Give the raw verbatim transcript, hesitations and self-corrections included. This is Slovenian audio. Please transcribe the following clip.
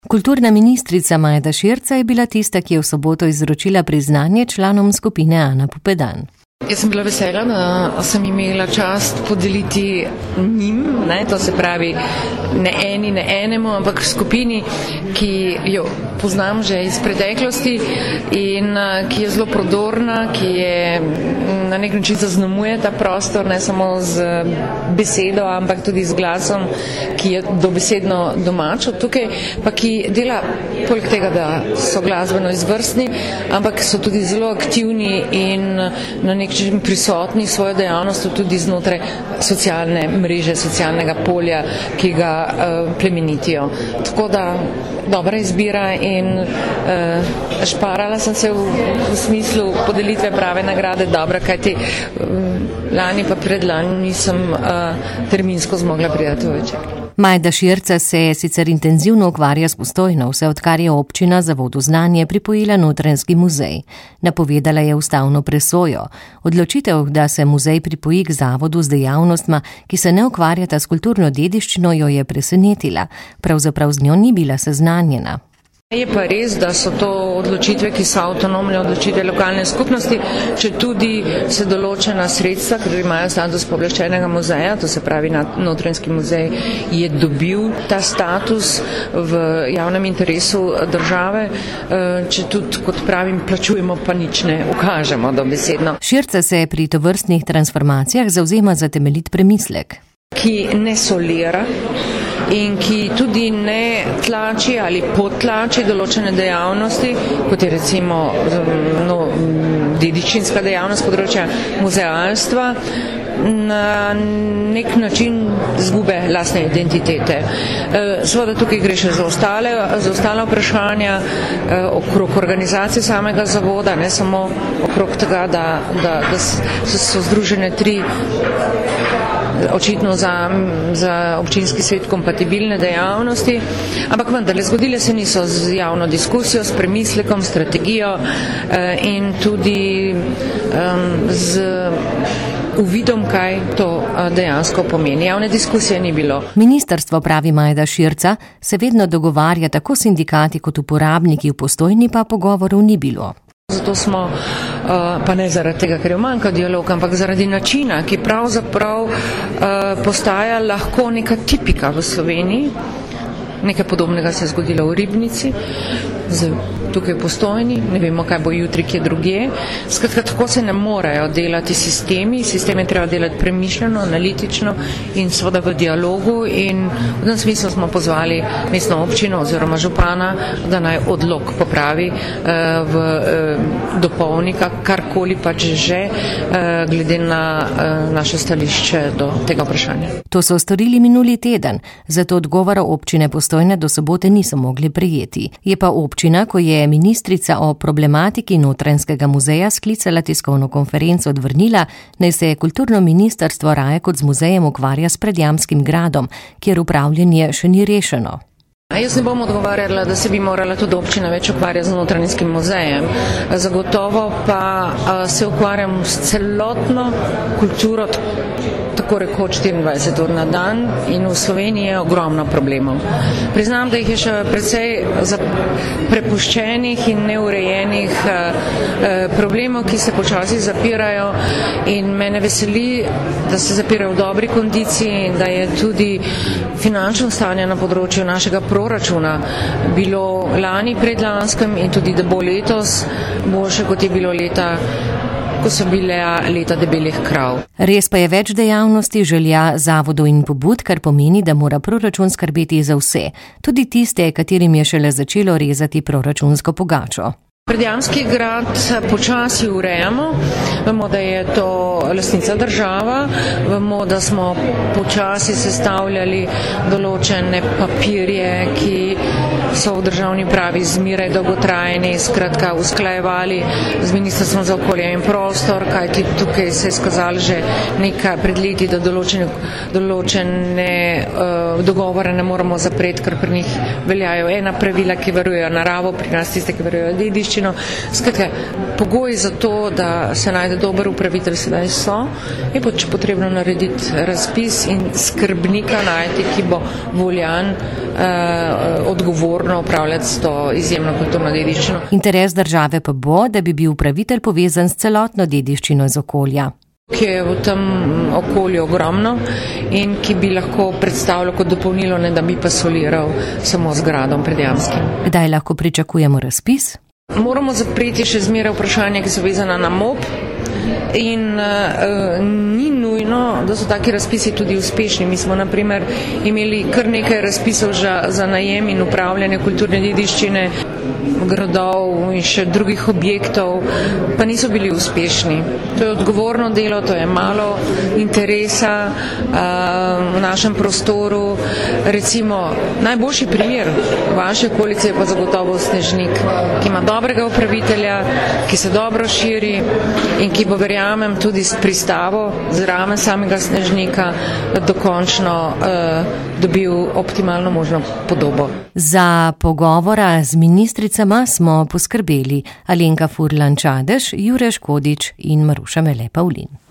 Kulturna ministrica Majda Širca je bila tista, ki je v soboto izročila priznanje članom skupine Ana Pupedan. Jaz sem bila vesela, da sem imela čast podeliti njim, ne, to se pravi ne eni, ne enemu, ampak skupini, ki jo poznam že iz preteklosti in ki je zelo prodorna, ki je na nek način zaznamuje ta prostor, ne samo z besedo, ampak tudi z glasom, ki je dobesedno domač tukaj, pa ki dela poleg tega, da so glasbeno izvrstni, ampak so tudi zelo aktivni in na nek način prisotni svojo dejavnost tudi znotraj socialne mreže, socialnega polja, ki ga uh, plemenitijo. Tako da dobra izbira in uh, šparala sem se v, v smislu podelitve prave nagrade dobra, kajti um, lani pa predlani nisem uh, terminsko zmogla priti v večer. Majda Širca se je sicer intenzivno ukvarja s Postojno, vse odkar je občina Zavodu Znanje pripojila Notranjski muzej. Napovedala je ustavno presojo. Odločitev, da se muzej pripoji k zavodu z dejavnostma, ki se ne ukvarjata s kulturno dediščino, jo je presenetila. Pravzaprav z njo ni bila seznanjena. Je pa res, da so to odločitve, ki so avtonomne odločitve lokalne skupnosti, če tudi se določena sredstva, ker imajo status pooblaščenega muzeja, to se pravi Notranjski muzej je dobil ta status v javnem interesu države, če tudi, kot pravim, plačujemo, pa nič ne ukažemo dobesedno. Širca se pri tovrstnih transformacijah zavzema za temeljit premislek. Ki ne solira in ki tudi ne tlači ali potlači določene dejavnosti, kot je recimo no, dediščinska dejavnost področja muzealstva, na nek način zgube lastne identitete. Seveda tukaj gre še za ostale, za ostale vprašanja okrog organizacije samega zavoda, ne samo okrog tega, da, da, da so združene tri očitno za, za občinski svet kompatibilne dejavnosti, ampak vendarle zgodile se niso z javno diskusijo, s premislekom, strategijo eh, in tudi um, z uvidom, kaj to dejansko pomeni. Javne diskusije ni bilo. Ministrstvo, pravi Majda Širca, se vedno dogovarja tako sindikati kot uporabniki, v Postojni pa pogovorov ni bilo. Zato smo, pa ne zaradi tega, ker je manjka dialog, ampak zaradi načina, ki pravzaprav postaja lahko neka tipika v Sloveniji. Nekaj podobnega se je zgodilo v Ribnici, tukaj v Postojni, ne vemo, kaj bo jutri, kje drugje. Skratka, tako se ne morejo delati sistemi, sisteme treba delati premišljeno, analitično in seveda v dialogu in v tem smislu smo pozvali mestno občino oziroma župana, da naj odlok popravi v dopolnika, karkoli pač že, glede na naše stališče do tega vprašanja. To so storili minuli teden, zato odgovora občine Postojna do sobote niso mogli prejeti. Je pa občina, ko je ministrica o problematiki Notranjskega muzeja sklicala tiskovno konferenco, odvrnila, naj se je kulturno ministrstvo raje kot z muzejem ukvarja s Predjamskim gradom, kjer upravljanje še ni rešeno. Jaz ne bom odgovarjala, da se bi morala tudi občina več ukvarjati z Notranjskim muzejem. Zagotovo pa se ukvarjam s celotno kulturo, tako rekoč štiriindvajset ur na dan in v Sloveniji je ogromno problemov. Priznam, da jih je še precej prepuščenih in neurejenih problemov, ki se počasi zapirajo in mene veseli, da se zapirajo v dobri kondiciji in da je tudi finančno stanje na področju našega proračuna bilo lani predlanskem in tudi da bo letos boljše, kot je bilo leta, ko so bile leta debelih krav. Res pa je več dejavnosti, želja zavodov in pobud, kar pomeni, da mora proračun skrbeti za vse, tudi tiste, katerim je šele začelo rezati proračunsko pogačo. Predjamski grad počasi urejamo, vemo, da je to lastnica država, vemo, da smo počasi sestavljali določene papirje, ki so v državni pravi zmeraj dolgotrajni, skratka usklajevali z Ministrstvom za okolje in prostor, kajti tukaj se je skazalo že nekaj pred leti, da določene, določene uh, dogovore ne moramo zapreti, ker pri njih veljajo ena pravila, ki varujejo naravo, pri nas tiste, ki varujejo dediščino. Skratka, pogoji za to, da se najde dober upravitelj, sedaj so, je pač potrebno narediti razpis in skrbnika najti, ki bo voljan, uh, odgovorno odgovorno upravljati s to izjemno kulturno dediščino. Interes države pa bo, da bi bil upravitelj povezan s celotno dediščino iz okolja. Ki je v tem okolju ogromno in ki bi lahko predstavljal kot dopolnilo, ne da bi pa soliral samo z gradom pred Jamskim. Kdaj lahko pričakujemo razpis? Moramo zapreti še zmeraj vprašanja, ki so vezana na M O P in uh, ni nujno, da so taki razpisi tudi uspešni. Mi smo na primer imeli kar nekaj razpisov za, za najem in upravljanje kulturne dediščine, gradov in še drugih objektov, pa niso bili uspešni. To je odgovorno delo, to je malo interesa uh, v našem prostoru. Recimo, najboljši primer vaše okolice je pa zagotovo Snežnik, ki ima dobrega upravitelja, ki se dobro širi in ki bo, verjamem, tudi s pristavo zraven samega Snežnika dokončno uh, dobil optimalno možno podobo. Za pogovora z ministricama smo poskrbeli Alenka Furlan Čadež, Jure Škodič in Maruša Mele Pavlin.